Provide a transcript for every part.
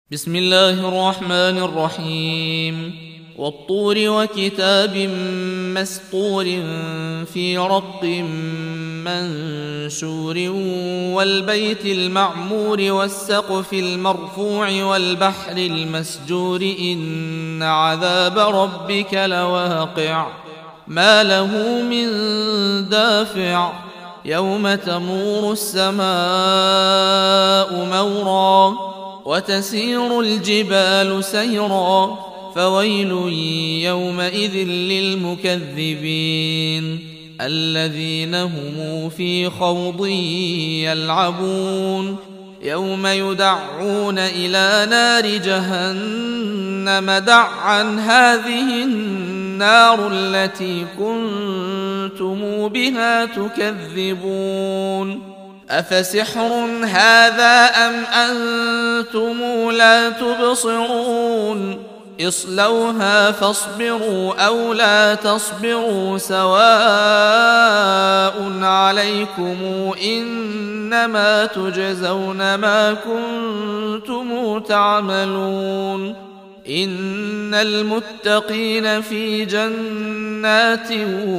بسم الله الرحمن الرحيم والطور وكتاب مسطور في رق منشور والبيت المعمور والسقف المرفوع والبحر المسجور إن عذاب ربك لواقع ما له من دافع يوم تمور السماء مورا وتسير الجبال سيرا فويل يومئذ للمكذبين الذين هم في خوض يلعبون يوم يدعون إلى نار جهنم دعا هذه النار التي كنتم بها تكذبون أفسحر هذا أم أنتم لا تبصرون اصلوها فاصبروا أو لا تصبروا سواء عليكم إنما تجزون ما كنتم تعملون إن المتقين في جنات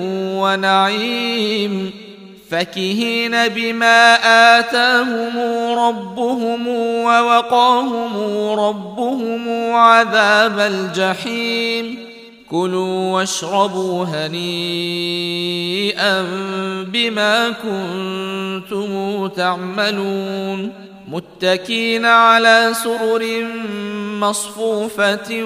ونعيم فكهين بما آتاهم ربهم ووقاهم ربهم عذاب الجحيم كلوا واشربوا هنيئا بما كنتم تعملون متكين على سرر مصفوفة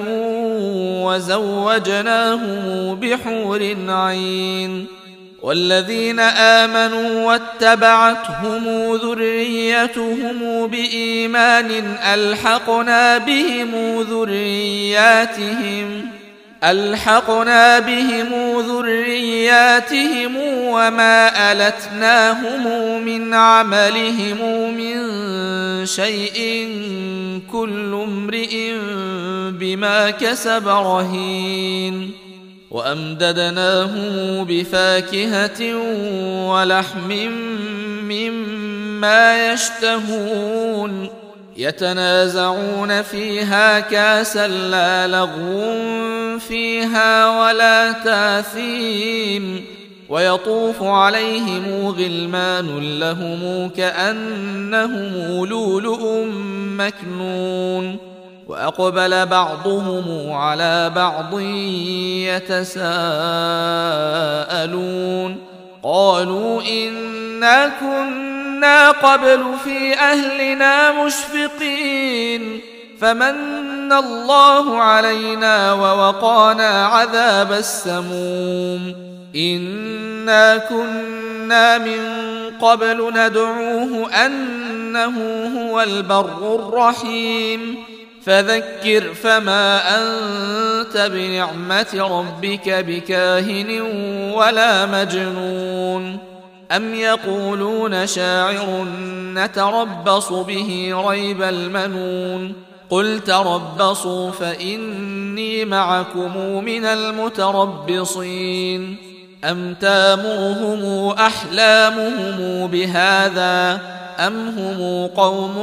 وزوجناهم بحور عين والذين آمنوا واتبعتهم ذريتهم بإيمان ألحقنا بهم ذرياتهم وما ألتناهم من عملهم من شيء كل امرئ بما كسب رهين وأمددناهم بفاكهة ولحم مما يشتهون يتنازعون فيها كاسا لا لغو فيها ولا تاثيم ويطوف عليهم غلمان لهم كأنهم لؤلؤ مكنون وأقبل بعضهم على بعض يتساءلون قالوا إنا كنا قبل في أهلنا مشفقين فمن الله علينا ووقانا عذاب السموم إنا كنا من قبل ندعوه أنه هو البر الرحيم فذكر فما أنت بنعمة ربك بكاهن ولا مجنون أم يقولون شاعر نتربص به ريب المنون قل تربصوا فإني معكم من المتربصين أم تامرهم أحلامهم بهذا أم هم قوم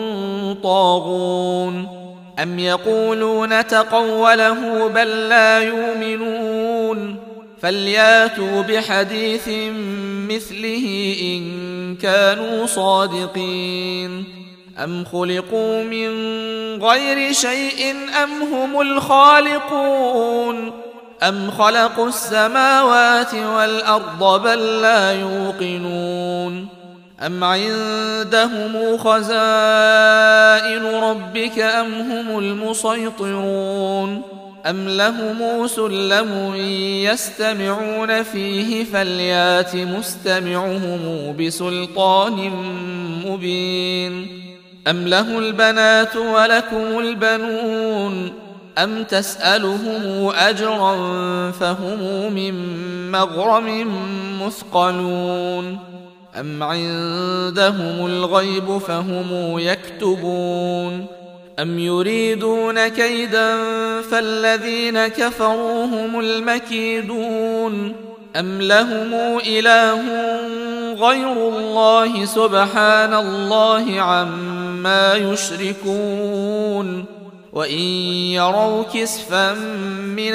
طاغون أم يقولون تقوله بل لا يؤمنون فلياتوا بحديث مثله إن كانوا صادقين أم خلقوا من غير شيء أم هم الخالقون أم خلقوا السماوات والأرض بل لا يوقنون أم عندهم خزائن ربك أم هم المسيطرون أم لهم سلم يستمعون فيه فليات مستمعهم بسلطان مبين أم له البنات ولكم البنون أم تسألهم أجرا فهم من مغرم مثقلون أم عندهم الغيب فهم يكتبون أم يريدون كيدا فالذين كفروا هم المكيدون أم لهم إله غير الله سبحان الله عما يشركون وإن يروا كسفا من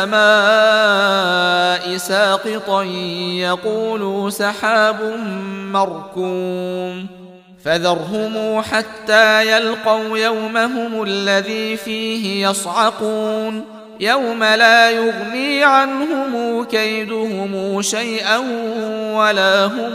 السماء ساقطا يقولوا سحاب مركوم فذرهم حتى يلقوا يومهم الذي فيه يصعقون يوم لا يغني عنهم كيدهم شيئا ولا هم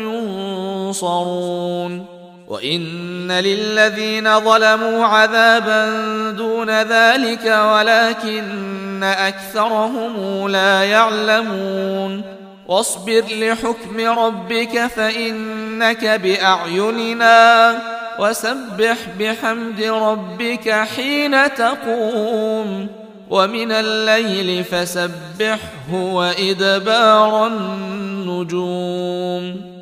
ينصرون وإن للذين ظلموا عذابا دون ذلك ولكن أكثرهم لا يعلمون واصبر لحكم ربك فإنك بأعيننا وسبح بحمد ربك حين تقوم ومن الليل فسبحه وإدبار النجوم